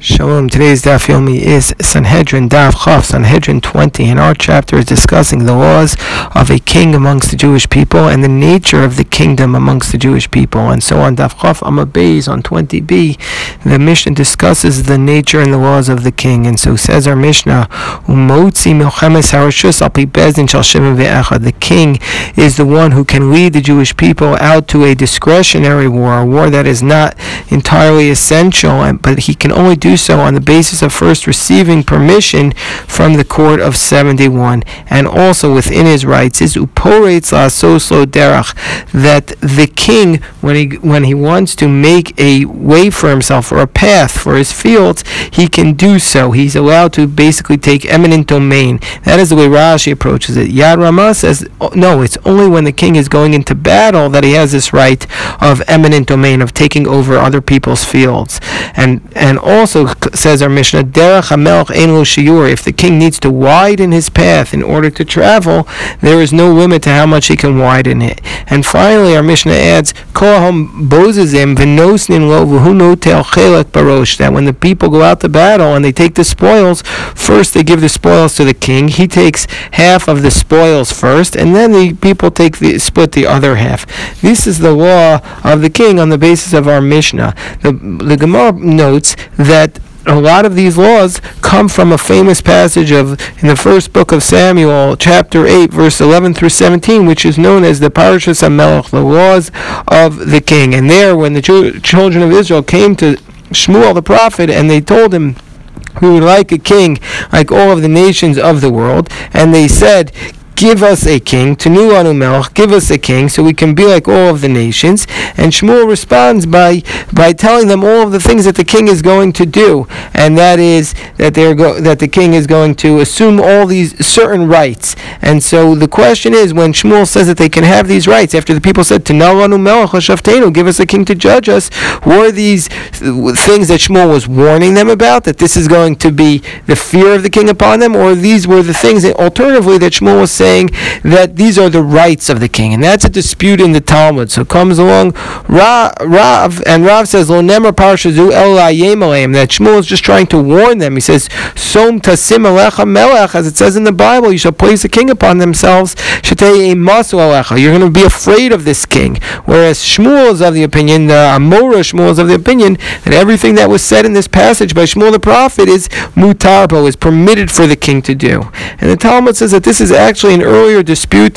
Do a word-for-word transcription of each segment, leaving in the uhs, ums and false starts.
Shalom. Today's Daf Yomi is Sanhedrin Daf Chaf, Sanhedrin twenty, and our chapter is discussing the laws of a king amongst the Jewish people and the nature of the kingdom amongst the Jewish people. And so on Daf Chaf Amud Beis on twenty b, the Mishnah discusses the nature and the laws of the king. And so says our Mishnah, Umotzi milchemes harashus al pi bezdin shel shivim ve'echad. The king is the one who can lead the Jewish people out to a discretionary war, a war that is not entirely essential, but he can only do so on the basis of first receiving permission from the court of seventy-one, and also within his rights is uporetz la'asoslo derach, that the king, when he when he wants to make a way for himself or a path for his fields, he can do so. He's allowed to basically take eminent domain. That is the way Rashi approaches it. Yad Ramah says no, it's only when the king is going into battle that he has this right of eminent domain, of taking over other people's fields. And and also says our Mishnah, Derech HaMelech Ein Lo Shiur, if the king needs to widen his path in order to travel, there is no limit to how much he can widen it. And finally, our Mishnah adds, Kol Ha'om Bozezim V'nosnin Lo V'hu Notel Chelek Barosh, that when the people go out to battle and they take the spoils, first they give the spoils to the king. He takes half of the spoils first, and then the people take the split the other half. This is the law of the king on the basis of our Mishnah. The, the Gemara notes that a lot of these laws come from a famous passage of in the first book of Samuel, chapter eight, verse eleven through seventeen, which is known as the Parashas HaMelech, the laws of the king. And there, when the ch- children of Israel came to Shmuel the prophet, and they told him, we would like a king like all of the nations of the world, and they said, give us a king, Tenu Lanu Melech, give us a king, so we can be like all of the nations. And Shmuel responds by by telling them all of the things that the king is going to do, and that is that they're go- that the king is going to assume all these certain rights. And so the question is, when Shmuel says that they can have these rights, after the people said, Tenu Lanu Melech l'shaftenu, give us a king to judge us, were these things that Shmuel was warning them about, that this is going to be the fear of the king upon them, or these were the things that alternatively that Shmuel was saying saying that these are the rights of the king? And that's a dispute in the Talmud. So comes along Ra, Rav, and Rav says, Lo nemar parshazu el la'ayem aleim, that Shmuel is just trying to warn them. He says, Som tasim alecha melech, as it says in the Bible, you shall place a king upon themselves, shetei masu alecha, you're going to be afraid of this king. Whereas Shmuel is of the opinion, the Amora Shmuel is of the opinion, that everything that was said in this passage by Shmuel the prophet is mutarbo, is permitted for the king to do. And the Talmud says that this is actually an earlier dispute,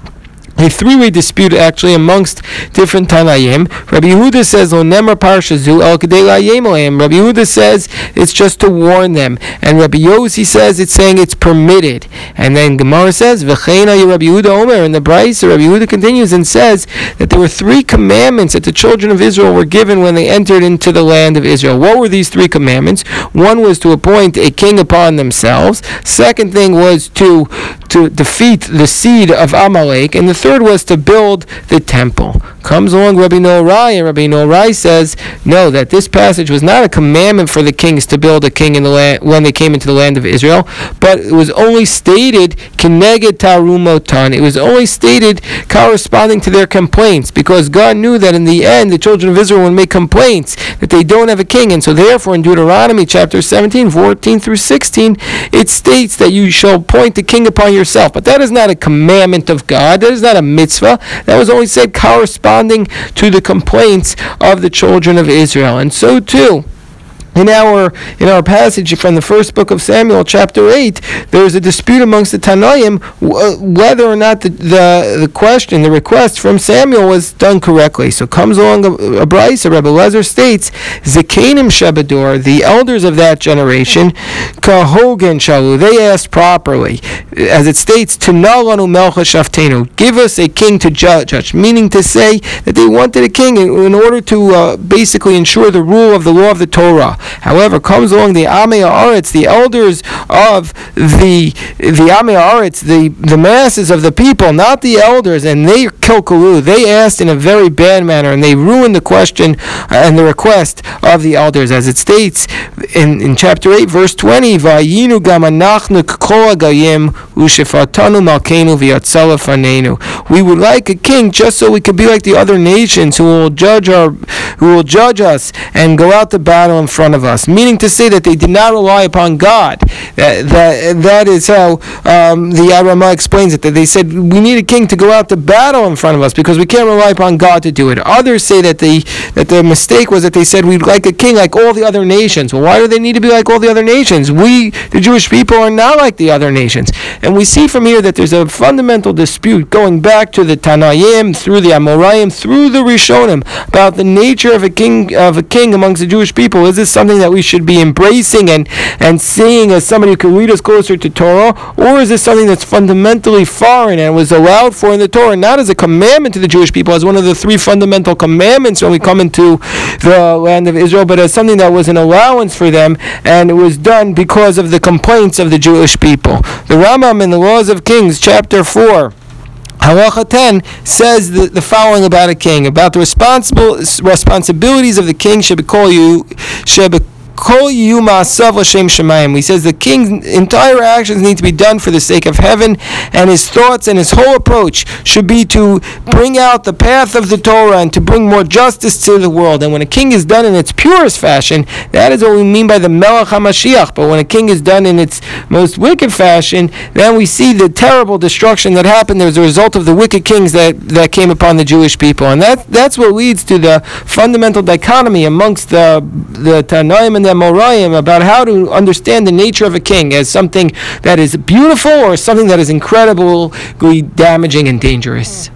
a three-way dispute actually amongst different Tanaim. Rabbi Yehuda says, "Lo nemar parshazu el kedei la'ayem aleim." Rabbi Yehuda says it's just to warn them, and Rabbi Yossi says it's saying it's permitted. And then Gemara says, "V'cheina Rabbi Yehuda Omer." In the Brayso, Rabbi Yehuda continues and says that there were three commandments that the children of Israel were given when they entered into the land of Israel. What were these three commandments? One was to appoint a king upon themselves. Second thing was to to defeat the seed of Amalek, and the third was to build the temple. Comes along Rabbi Norai, and Rabbi Norai says, no, that this passage was not a commandment for the kings to build a king in the land when they came into the land of Israel, but it was only stated Keneged Tarumotan. It was only stated corresponding to their complaints, because God knew that in the end the children of Israel would make complaints that they don't have a king, and so therefore in Deuteronomy chapter seventeen, fourteen through sixteen, it states that you shall appoint a king upon yourself. But that is not a commandment of God. That is not a mitzvah. That was only said corresponding to the complaints of the children of Israel. And so too, In our in our passage from the first book of Samuel, chapter eight, there is a dispute amongst the Tanaim w- whether or not the, the the question, the request from Samuel was done correctly. So comes along a, a Brayso, Rebbe Lezer states, Zekanim Shebador, the elders of that generation, Kahogen Shalu, they asked properly, as it states, Tenu Lanu Melech l'shaftenu, give us a king to judge us, meaning to say that they wanted a king in, in order to uh, basically ensure the rule of the law of the Torah. However, comes along the Amei Haaretz, the elders of the the Amei Haaretz, the, the masses of the people, not the elders, and they kilkalu, they asked in a very bad manner, and they ruined the question and the request of the elders, as it states in, in chapter eight, verse twenty, Vayinu gam anachnu k'kol hagayim u'shefatanu malkeinu v'yatzala fanenu. We would like a king just so we could be like the other nations who will judge our, who will judge us and go out to battle in front front of us, meaning to say that they did not rely upon God. That that, that is how um, the Aramah explains it, that they said we need a king to go out to battle in front of us because we can't rely upon God to do it. Others say that the that the mistake was that they said we'd like a king like all the other nations. Well, why do they need to be like all the other nations? We, the Jewish people, are not like the other nations. And we see from here that there's a fundamental dispute going back to the Tanaim, through the Amoraim, through the Rishonim, about the nature of a king of a king amongst the Jewish people. Is this something that we should be embracing and, and seeing as somebody who can lead us closer to Torah? Or is this something that's fundamentally foreign and was allowed for in the Torah, not as a commandment to the Jewish people, as one of the three fundamental commandments when we come into the land of Israel, but as something that was an allowance for them, and it was done because of the complaints of the Jewish people. The Rambam in the Laws of Kings, chapter four, Halacha ten, says the, the following about a king, about the responsible responsibilities of the king. Shebekol you, shebekol Kol yiyu ma'asav l'shem shemayim. He says the king's entire actions need to be done for the sake of heaven, and his thoughts and his whole approach should be to bring out the path of the Torah and to bring more justice to the world. And when a king is done in its purest fashion, that is what we mean by the Melech HaMashiach. But when a king is done in its most wicked fashion, then we see the terrible destruction that happened as a result of the wicked kings that, that came upon the Jewish people. And that that's what leads to the fundamental dichotomy amongst the, the Tanaim and the Amoraim about how to understand the nature of a king as something that is beautiful or something that is incredibly damaging and dangerous.